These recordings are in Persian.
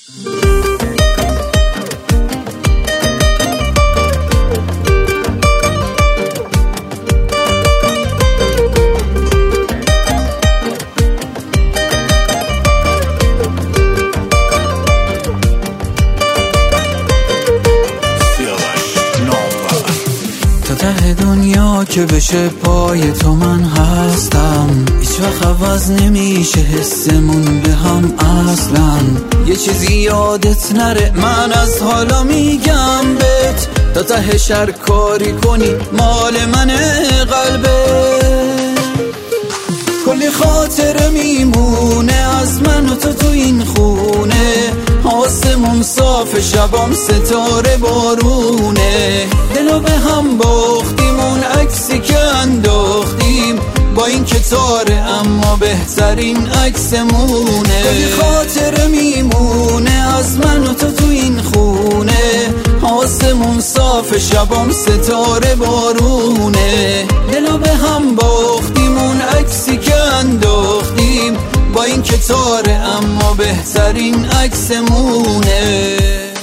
ته دنیا که بشه پای تو من هستم، هیچ وقت عوض نمیشه حسمون به هم اصلا. یه چیزی یادت نره من از حالا میگم بهت، تا ته شهر کاری کنی مال منه قلبت. کلی خاطره میمونه از من و تو این خونه، آسمون صاف شبام ستاره بارونه. دلو به هم باختیم اون عکسی که انداختیم، با این که تاره اما بهترین عکسمونه. کلی خاطره میمونه از من و تو این خونه، آسمون صاف شبام ستاره بارونه. دلو به هم باختیم اون عکسی که انداختیم، با این که تاره اما بهترین عکسمونه.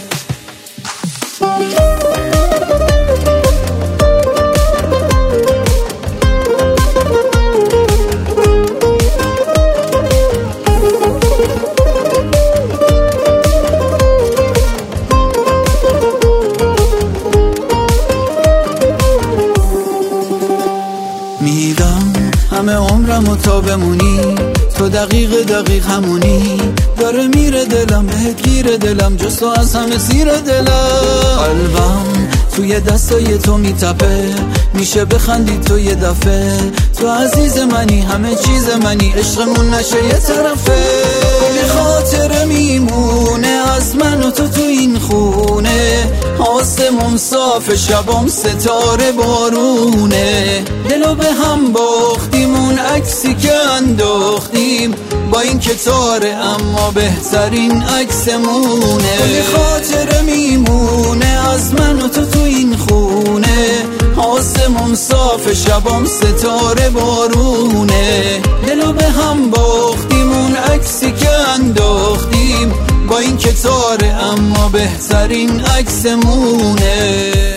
میدم همه عمرمو تا بمونی، تو دقیق همونی. داره میره دلم بهت گیره دلم، جز تو از همه سیر دلم. قلبم توی دستای تو میتپه، میشه بخندی تو یه دفعه. تو عزیز منی همه چیز منی، عشقمون نشه یه طرفه. کلی خاطره میمونه از من و تو این خونه، آسمون صاف شبام ستاره بارونه. دلو به هم باختیم اون عکسی که انداختیم، با این که تاره اما بهترین عکسمونه. کلی خاطره میمونه از من و تو این خونه، آسمون صاف شبام ستاره بارونه. دلو به هم باختیم اون عکسی که انداختیم، با این که تاره اما بهترین عکسمونه.